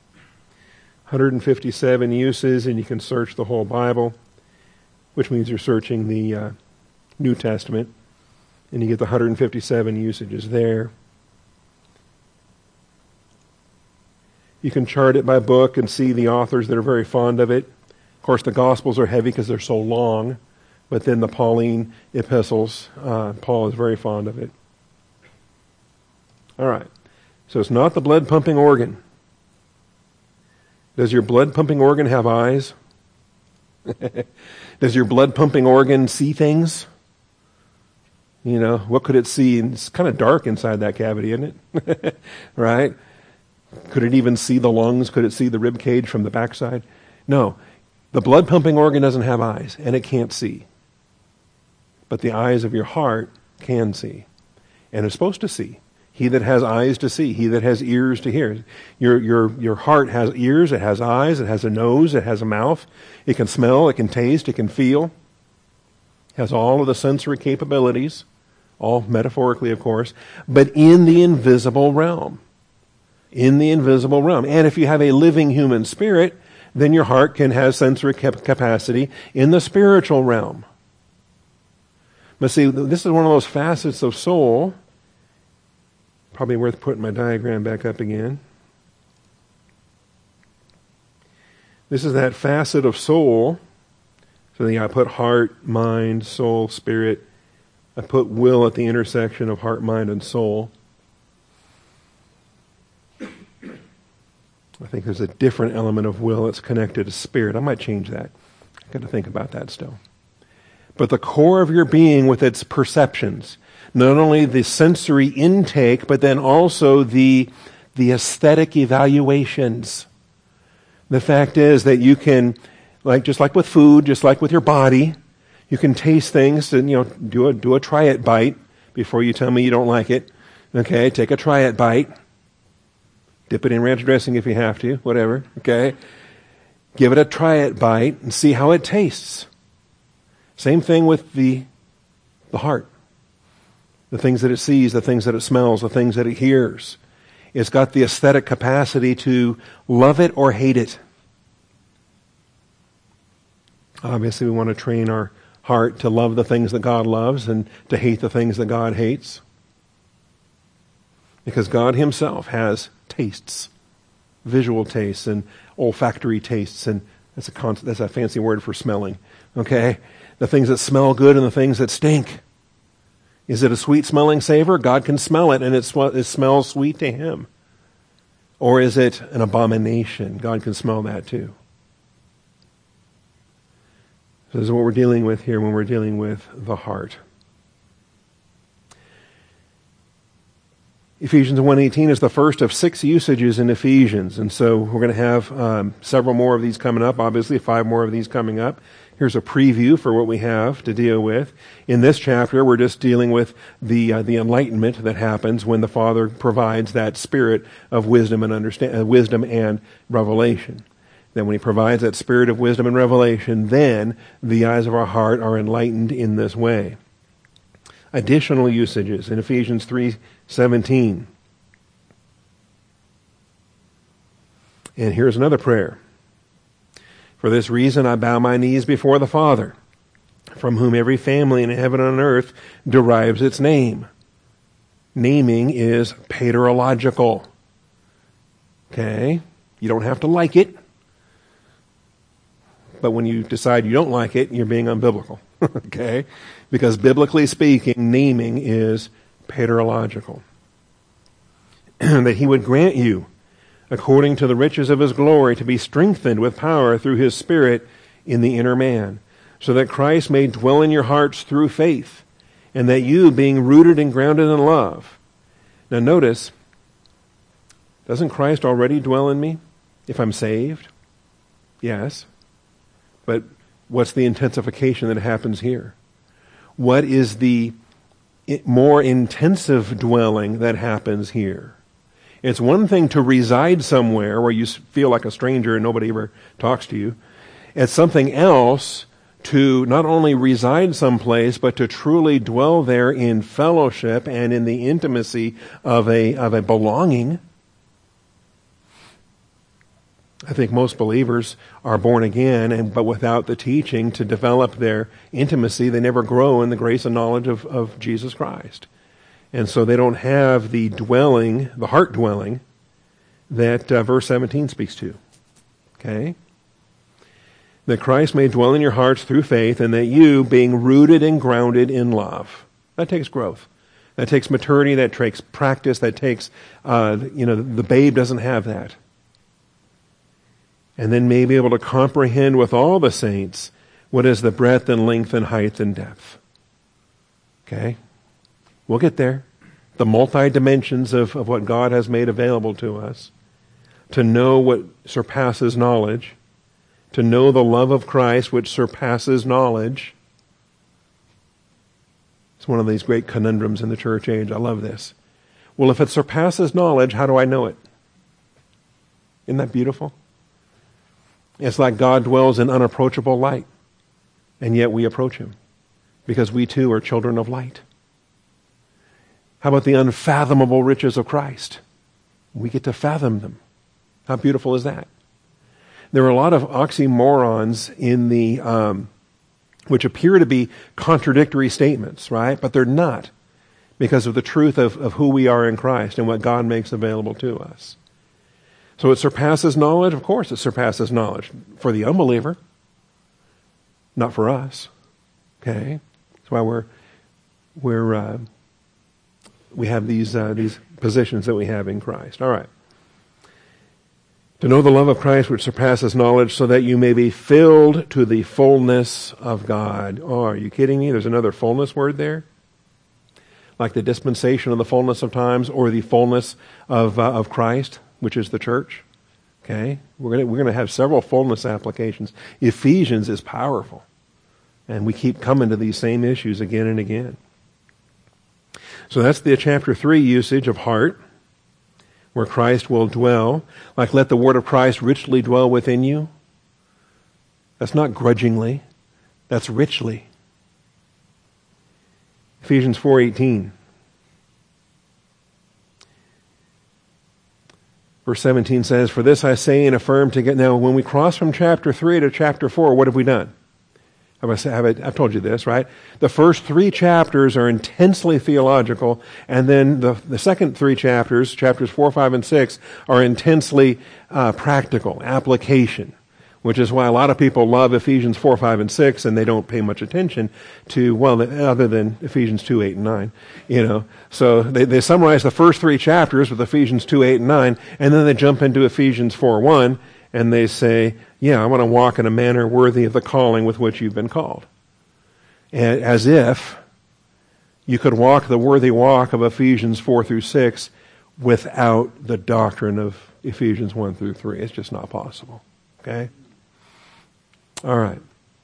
157 uses, and you can search the whole Bible, which means you're searching the New Testament, and you get the 157 usages there. You can chart it by book and see the authors that are very fond of it. Of course, the Gospels are heavy because they're so long, but then the Pauline epistles, Paul is very fond of it. All right, so it's not the blood-pumping organ. Does your blood-pumping organ have eyes? Does your blood-pumping organ see things? What could it see? And it's kind of dark inside that cavity, isn't it? Right? Could it even see the lungs? Could it see the rib cage from the backside? No. The blood pumping organ doesn't have eyes, and it can't see. But the eyes of your heart can see, and is supposed to see. He that has eyes to see, he that has ears to hear. Your heart has ears, it has eyes, it has a nose, it has a mouth. It can smell, it can taste, it can feel. It has all of the sensory capabilities, all metaphorically, of course, but in the invisible realm. In the invisible realm. And if you have a living human spirit, then your heart can have sensory capacity in the spiritual realm. But see, this is one of those facets of soul. Probably worth putting my diagram back up again. This is that facet of soul. So then I put heart, mind, soul, spirit. I put will at the intersection of heart, mind, and soul. I think there's a different element of will that's connected to spirit. I might change that. I've got to think about that still. But the core of your being with its perceptions, not only the sensory intake, but then also the aesthetic evaluations. The fact is that you can, just like with food, just like with your body, you can taste things and do a try it bite before you tell me you don't like it. Okay, take a try it bite. Dip it in ranch dressing if you have to, whatever, okay? Give it a try it bite and see how it tastes. Same thing with the heart. The things that it sees, the things that it smells, the things that it hears. It's got the aesthetic capacity to love it or hate it. Obviously, we want to train our heart to love the things that God loves and to hate the things that God hates. Because God himself has tastes, visual tastes and olfactory tastes, and that's a fancy word for smelling, okay? The things that smell good and the things that stink. Is it a sweet-smelling savor? God can smell it, and it smells sweet to him. Or is it an abomination? God can smell that too. So this is what we're dealing with here when we're dealing with the heart. Ephesians 1:18 is the first of 6 usages in Ephesians. And so we're going to have several more of these coming up, obviously 5 more of these coming up. Here's a preview for what we have to deal with. In this chapter, we're just dealing with the enlightenment that happens when the Father provides that spirit of wisdom and wisdom and revelation. Then when he provides that spirit of wisdom and revelation, then the eyes of our heart are enlightened in this way. Additional usages in Ephesians 3:17. And here's another prayer. For this reason I bow my knees before the Father, from whom every family in heaven and on earth derives its name. Naming is paterological. Okay? You don't have to like it. But when you decide you don't like it, you're being unbiblical. Okay? Because biblically speaking, naming is paterological. That he would grant you, according to the riches of his glory, to be strengthened with power through his Spirit in the inner man, so that Christ may dwell in your hearts through faith, and that you, being rooted and grounded in love. Now notice, doesn't Christ already dwell in me if I'm saved? Yes. But what's the intensification that happens here? What is the more intensive dwelling that happens here? It's one thing to reside somewhere where you feel like a stranger and nobody ever talks to you. It's something else to not only reside someplace, but to truly dwell there in fellowship and in the intimacy of a belonging. I think most believers are born again, but without the teaching to develop their intimacy, they never grow in the grace and knowledge of Jesus Christ. And so they don't have the dwelling, the heart dwelling, that verse 17 speaks to. Okay? That Christ may dwell in your hearts through faith, and that you, being rooted and grounded in love. That takes growth. That takes maturity. That takes practice. That takes, the babe doesn't have that. And then may be able to comprehend with all the saints what is the breadth and length and height and depth. Okay? We'll get there. The multi-dimensions of what God has made available to us. To know what surpasses knowledge. To know the love of Christ which surpasses knowledge. It's one of these great conundrums in the church age. I love this. Well, if it surpasses knowledge, how do I know it? Isn't that beautiful? It's like God dwells in unapproachable light, and yet we approach him because we too are children of light. How about the unfathomable riches of Christ? We get to fathom them. How beautiful is that? There are a lot of oxymorons in the which appear to be contradictory statements, right? But they're not, because of the truth of who we are in Christ and what God makes available to us. So it surpasses knowledge? Of course it surpasses knowledge. For the unbeliever, not for us. Okay? That's why we have these positions that we have in Christ. All right. To know the love of Christ which surpasses knowledge, so that you may be filled to the fullness of God. Oh, are you kidding me? There's another fullness word there? Like the dispensation of the fullness of times, or the fullness of Christ, which is the church. Okay? We're going to have several fullness applications. Ephesians is powerful. And we keep coming to these same issues again and again. So that's the chapter 3 usage of heart, where Christ will dwell. Like, let the word of Christ richly dwell within you. That's not grudgingly. That's richly. Ephesians 4:18. Verse 17 says, for this I say and affirm to get... Now, when we cross from chapter 3 to chapter 4, what have we done? I've told you this, right? The first 3 chapters are intensely theological, and then the second 3 chapters, chapters 4, 5, and 6, are intensely practical, application, which is why a lot of people love Ephesians 4, 5, and 6, and they don't pay much attention to, well, other than Ephesians 2, 8, and 9, you know. So they summarize the first 3 chapters with Ephesians 2, 8, and 9, and then they jump into Ephesians 4, 1, and they say, yeah, I want to walk in a manner worthy of the calling with which you've been called. And as if you could walk the worthy walk of Ephesians 4 through 6 without the doctrine of Ephesians 1 through 3. It's just not possible. Okay? All right.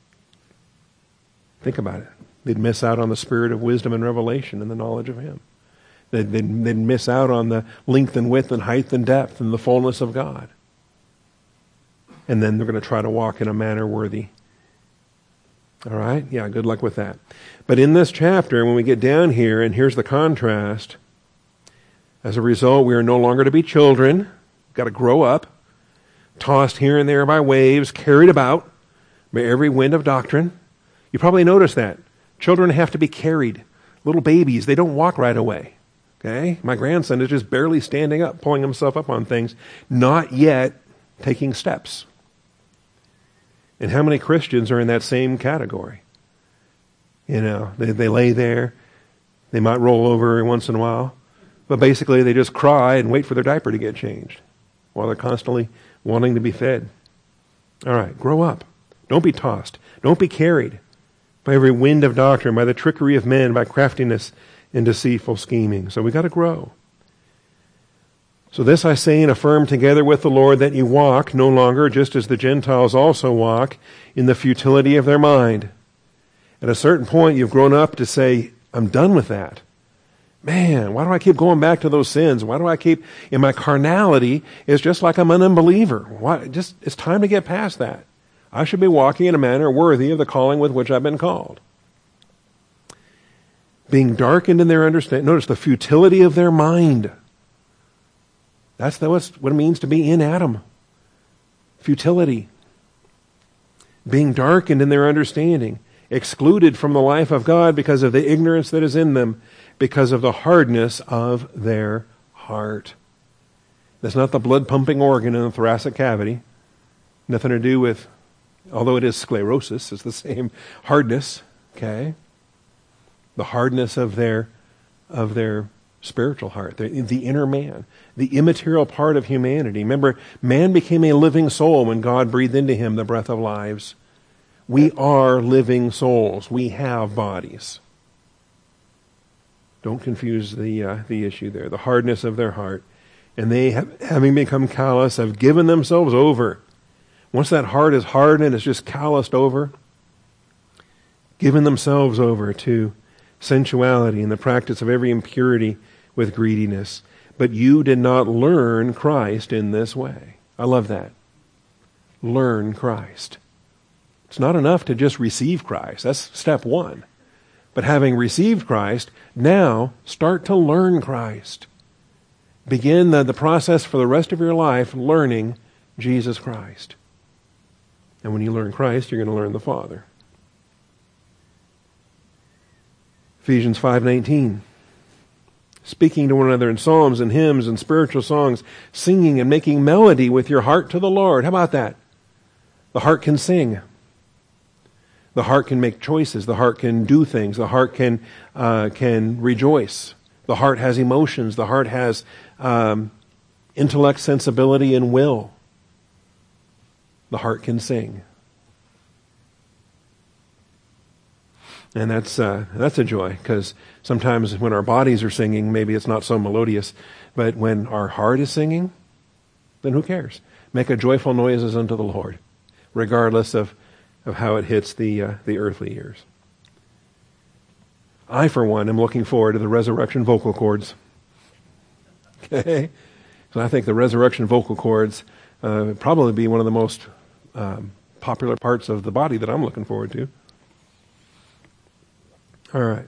Think about it. They'd miss out on the spirit of wisdom and revelation and the knowledge of Him. They'd miss out on the length and width and height and depth and the fullness of God. And then they're going to try to walk in a manner worthy. All right? Yeah, good luck with that. But in this chapter, when we get down here, and here's the contrast, as a result, we are no longer to be children. We've got to grow up, tossed here and there by waves, carried about by every wind of doctrine. You probably noticed that. Children have to be carried. Little babies, they don't walk right away. Okay? My grandson is just barely standing up, pulling himself up on things, not yet taking steps. And how many Christians are in that same category? You know, they lay there. They might roll over every once in a while. But basically they just cry and wait for their diaper to get changed while they're constantly wanting to be fed. All right, grow up. Don't be tossed. Don't be carried by every wind of doctrine, by the trickery of men, by craftiness and deceitful scheming. So we got to grow. So this I say and affirm together with the Lord, that you walk no longer, just as the Gentiles also walk, in the futility of their mind. At a certain point, you've grown up to say, I'm done with that. Man, why do I keep going back to those sins? Why do I keep, in my carnality, it's just like I'm an unbeliever. It's time to get past that. I should be walking in a manner worthy of the calling with which I've been called. Being darkened in their understanding. Notice the futility of their mind. That's what it means to be in Adam. Futility. Being darkened in their understanding. Excluded from the life of God because of the ignorance that is in them, because of the hardness of their heart. That's not the blood-pumping organ in the thoracic cavity. Nothing to do with, although it is sclerosis, it's the same hardness. Okay? The hardness of their spiritual heart, the inner man, the immaterial part of humanity. Remember, man became a living soul when God breathed into him the breath of lives. We are living souls. We have bodies. Don't confuse the issue there. The hardness of their heart. And they, having become callous, have given themselves over. Once that heart is hardened, it's just calloused over. Given themselves over to sensuality and the practice of every impurity with greediness. But you did not learn Christ in this way. I love that. Learn Christ. It's not enough to just receive Christ. That's step one. But having received Christ, now start to learn Christ. Begin the process for the rest of your life learning Jesus Christ. And when you learn Christ, you're going to learn the Father. Ephesians 5:19. Speaking to one another in psalms and hymns and spiritual songs, singing and making melody with your heart to the Lord. How about that? The heart can sing. The heart can make choices. The heart can do things. The heart can rejoice. The heart has emotions. The heart has intellect, sensibility, and will. The heart can sing. And that's a joy, because sometimes when our bodies are singing, maybe it's not so melodious. But when our heart is singing, then who cares? Make a joyful noises unto the Lord, regardless of how it hits the earthly ears. I, for one, am looking forward to the resurrection vocal cords. Okay? So I think the resurrection vocal cords probably be one of the most popular parts of the body that I'm looking forward to. All right.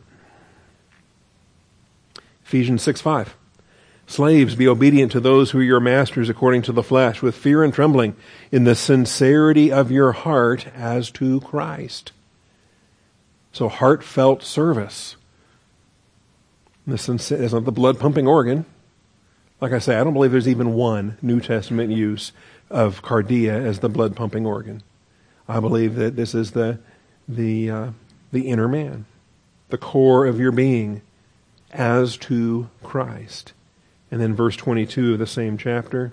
Ephesians 6:5. Slaves, be obedient to those who are your masters according to the flesh, with fear and trembling, in the sincerity of your heart as to Christ. So heartfelt service. It's not the blood-pumping organ. Like I say, I don't believe there's even one New Testament use of cardia as the blood-pumping organ. I believe that this is the inner man, the core of your being, as to Christ. And then verse 22 of the same chapter.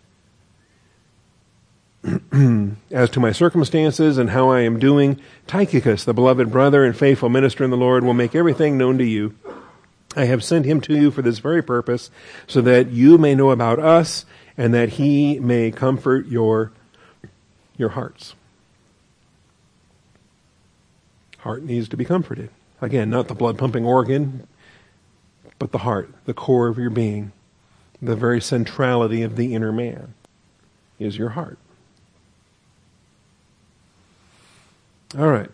As to my circumstances and how I am doing, Tychicus, the beloved brother and faithful minister in the Lord, will make everything known to you. I have sent him to you for this very purpose, so that you may know about us and that he may comfort your hearts. Heart needs to be comforted. Again, not the blood-pumping organ, but the heart, the core of your being. The very centrality of the inner man is your heart. All right.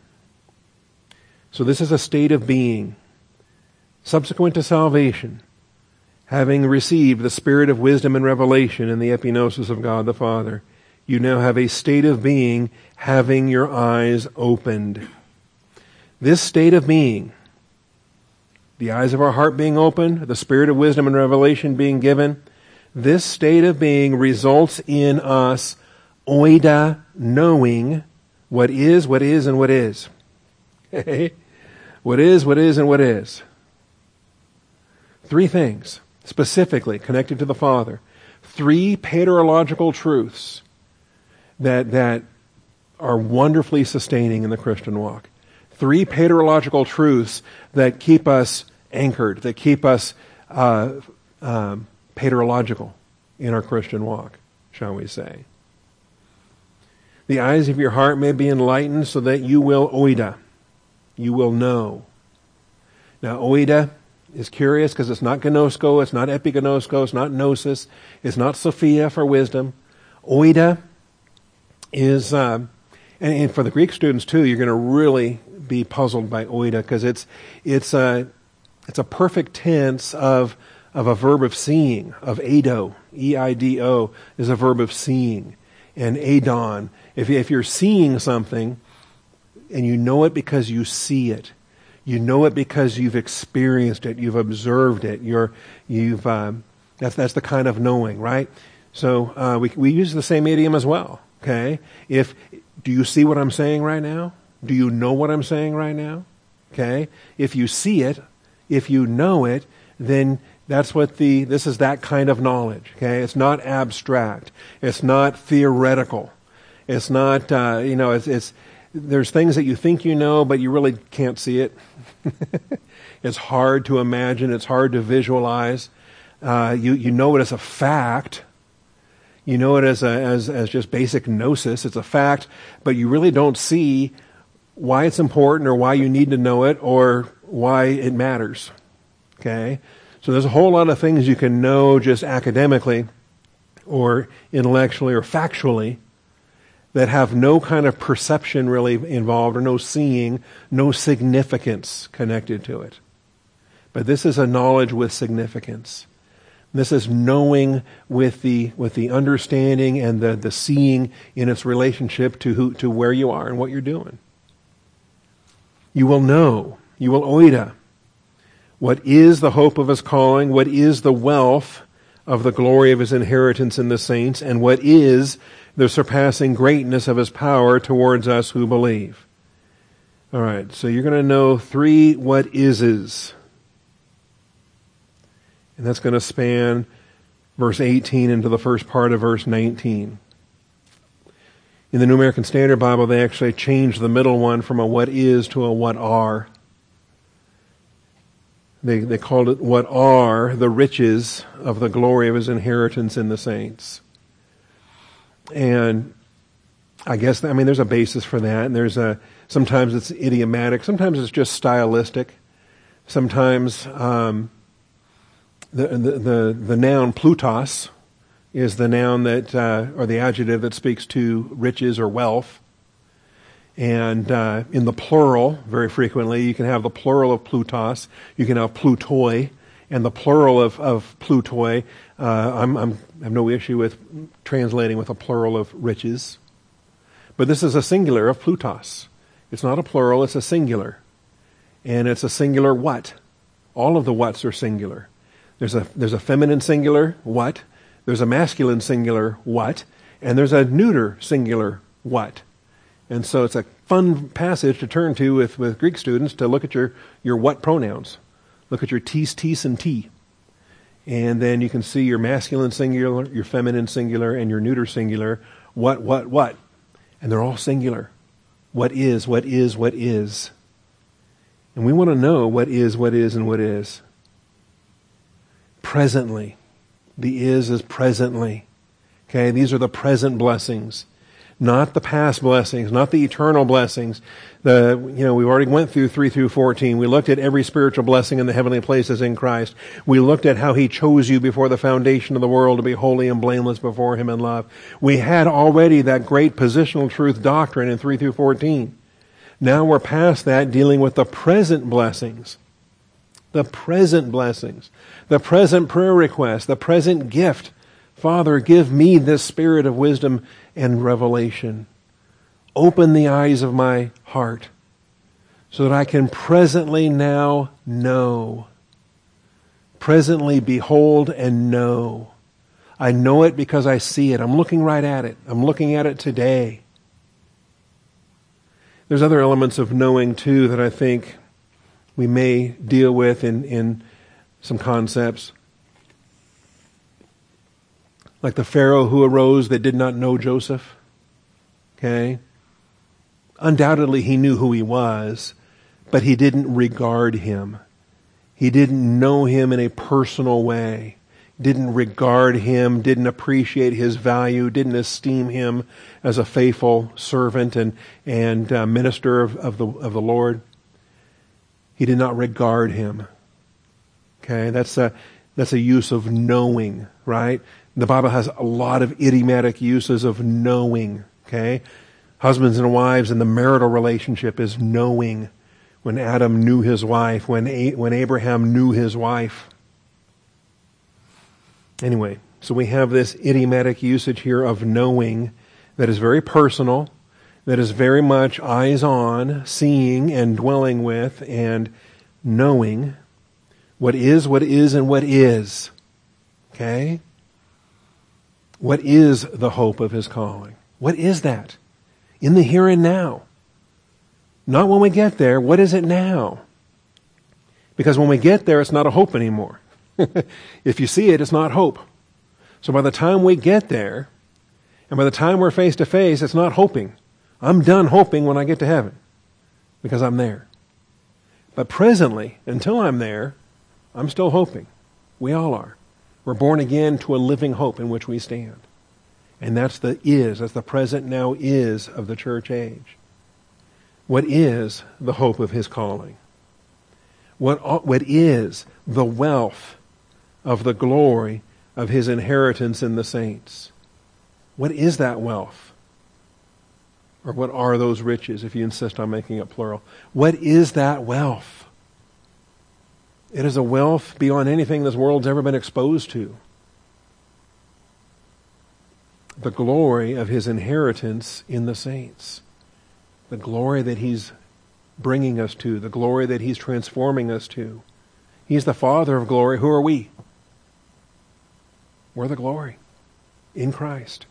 So this is a state of being. Subsequent to salvation, having received the spirit of wisdom and revelation in the epignosis of God the Father, you now have a state of being having your eyes opened. This state of being, the eyes of our heart being opened, the spirit of wisdom and revelation being given, this state of being results in us oida, knowing what is, and what is. Okay? What is, and what is. Three things, specifically connected to the Father. Three paterological truths that are wonderfully sustaining in the Christian walk. Three paterological truths that keep us anchored, that keep us paterological in our Christian walk, shall we say. The eyes of your heart may be enlightened so that you will oida. You will know. Now, oida is curious because it's not gnosko, it's not epignosko, it's not gnosis, it's not Sophia for wisdom. Oida is, and for the Greek students too, you're going to really be puzzled by oida because it's a perfect tense of a verb of seeing, of eido. E-I-D-O is a verb of seeing. And eidon, if you're seeing something and you know it because you see it, you know it because you've experienced it, you've observed it, that's the kind of knowing, right? So we use the same idiom as well. Okay, do you see what I'm saying right now? Do you know what I'm saying right now? Okay, if you see it, if you know it, then that's what this is that kind of knowledge. Okay, it's not abstract, it's not theoretical, it's not it's there's things that you think you know, but you really can't see it. It's hard to imagine. It's hard to visualize. You know it as a fact. You know it as just basic gnosis. It's a fact, but you really don't see why it's important or why you need to know it or why it matters. Okay? So there's a whole lot of things you can know just academically or intellectually or factually that have no kind of perception really involved or no seeing, no significance connected to it. But this is a knowledge with significance. This is knowing with the understanding and the seeing in its relationship to where you are and what you're doing. You will know, you will oida, what is the hope of his calling, what is the wealth of the glory of his inheritance in the saints, and what is the surpassing greatness of his power towards us who believe. All right, so you're going to know 3 what is's. And that's going to span verse 18 into the first part of verse 19. In the New American Standard Bible, they actually changed the middle one from a what is to a what are. They called it what are the riches of the glory of his inheritance in the saints. And I guess, there's a basis for that. And sometimes it's idiomatic. Sometimes it's just stylistic. Sometimes the noun plutos is the noun that, or the adjective that speaks to riches or wealth. And in the plural, very frequently, you can have the plural of plutos. You can have plutoi. And the plural of plutoi, I have no issue with translating with a plural of riches. But this is a singular of plutos. It's not a plural, it's a singular. And it's a singular what. All of the whats are singular. There's a feminine singular what. There's a masculine singular what. And there's a neuter singular what. And so it's a fun passage to turn to with Greek students to look at your what pronouns. Look at your tis, and ti. And then you can see your masculine singular, your feminine singular, and your neuter singular. What. And they're all singular. What is. And we want to know what is, and what is. Presently. The is presently. Okay, these are the present blessings. Not the past blessings, not the eternal blessings. We already went through 3 through 14. We looked at every spiritual blessing in the heavenly places in Christ. We looked at how he chose you before the foundation of the world to be holy and blameless before him in love. We had already that great positional truth doctrine in 3 through 14. Now we're past that, dealing with the present blessings. The present blessings. The present prayer request. The present gift. Father, give me this spirit of wisdom and revelation. Open the eyes of my heart so that I can presently now know. Presently behold and know. I know it because I see it. I'm looking right at it. I'm looking at it today. There's other elements of knowing too that I think we may deal with in some concepts. Like the Pharaoh who arose that did not know Joseph. Okay? Undoubtedly he knew who he was, but he didn't regard him. He didn't know him in a personal way. Didn't regard him, didn't appreciate his value, didn't esteem him as a faithful servant and minister of the Lord. He did not regard him. Okay? That's a use of knowing, right? The Bible has a lot of idiomatic uses of knowing, okay? Husbands and wives and the marital relationship is knowing. When Adam knew his wife, when Abraham knew his wife. Anyway, so we have this idiomatic usage here of knowing that is very personal, that is very much eyes on, seeing and dwelling with and knowing what is, and what is. Okay? What is the hope of his calling? What is that? In the here and now. Not when we get there. What is it now? Because when we get there, it's not a hope anymore. If you see it, it's not hope. So by the time we get there, and by the time we're face to face, it's not hoping. I'm done hoping when I get to heaven. Because I'm there. But presently, until I'm there, I'm still hoping. We all are. We're born again to a living hope in which we stand. And that's the present now is of the church age. What is the hope of his calling? What is the wealth of the glory of his inheritance in the saints? What is that wealth? Or what are those riches, if you insist on making it plural? What is that wealth? It is a wealth beyond anything this world's ever been exposed to. The glory of his inheritance in the saints. The glory that he's bringing us to. The glory that he's transforming us to. He's the Father of glory. Who are we? We're the glory in Christ.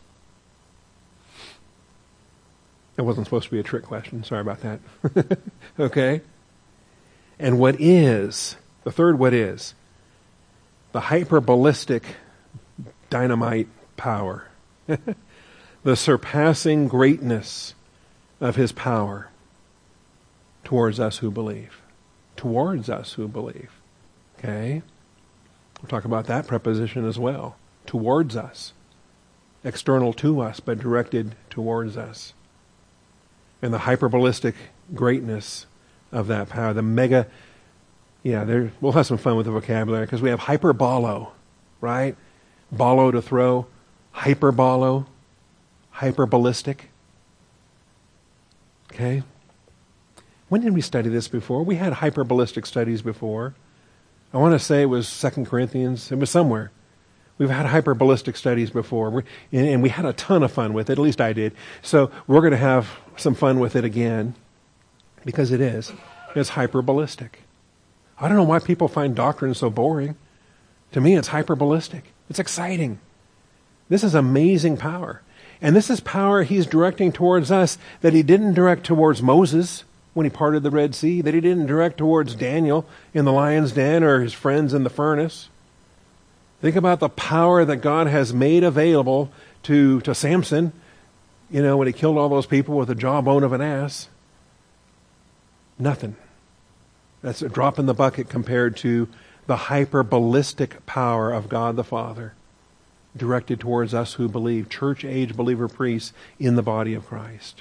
It wasn't supposed to be a trick question. Sorry about that. Okay? And what is, the third what is, the hyperballistic dynamite power. The surpassing greatness of his power towards us who believe. Towards us who believe. Okay? We'll talk about that preposition as well. Towards us. External to us, but directed towards us. And the hyperballistic greatness of that power. The mega, we'll have some fun with the vocabulary because we have hyperbolo, right? Bolo to throw. Hyperbolo. Hyperballistic. Okay? When did we study this before? We had hyperballistic studies before. I want to say it was 2 Corinthians. It was somewhere. We've had hyperballistic studies before, and we had a ton of fun with it. At least I did. So we're going to have some fun with it again, because it is. It's hyperballistic. I don't know why people find doctrine so boring. To me, it's hyperballistic. It's exciting. This is amazing power. And this is power he's directing towards us that he didn't direct towards Moses when he parted the Red Sea, that he didn't direct towards Daniel in the lion's den or his friends in the furnace. Think about the power that God has made available to Samson, when he killed all those people with the jawbone of an ass. Nothing. That's a drop in the bucket compared to the hyperballistic power of God the Father directed towards us who believe, church-age believer priests in the body of Christ.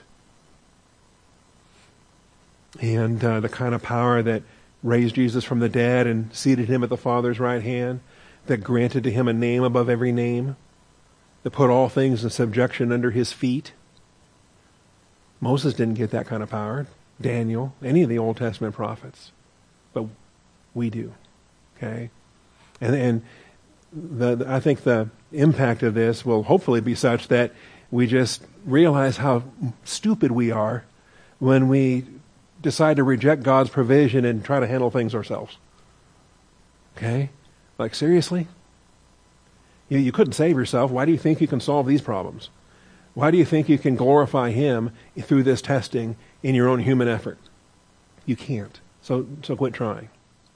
And the kind of power that raised Jesus from the dead and seated him at the Father's right hand, that granted to him a name above every name, that put all things in subjection under his feet. Moses didn't get that kind of power. Daniel, any of the Old Testament prophets. But we do. Okay? And I think the impact of this will hopefully be such that we just realize how stupid we are when we decide to reject God's provision and try to handle things ourselves. Okay? Like, seriously? You couldn't save yourself. Why do you think you can solve these problems? Why do you think you can glorify him through this testing in your own human effort? You can't. So quit trying.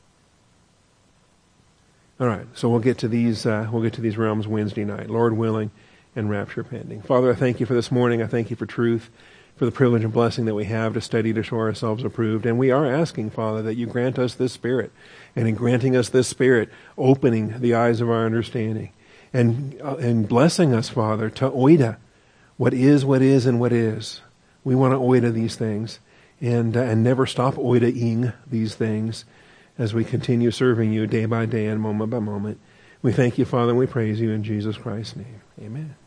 All right, so we'll get to these realms Wednesday night, Lord willing, and rapture pending. Father, I thank you for this morning. I thank you for truth, for the privilege and blessing that we have to study to show ourselves approved. And we are asking, Father, that you grant us this Spirit. And in granting us this Spirit, opening the eyes of our understanding. And blessing us, Father, to oida what is, and what is. We want to oida these things. And never stop oida-ing these things as we continue serving you day by day and moment by moment. We thank you, Father, and we praise you in Jesus Christ's name. Amen.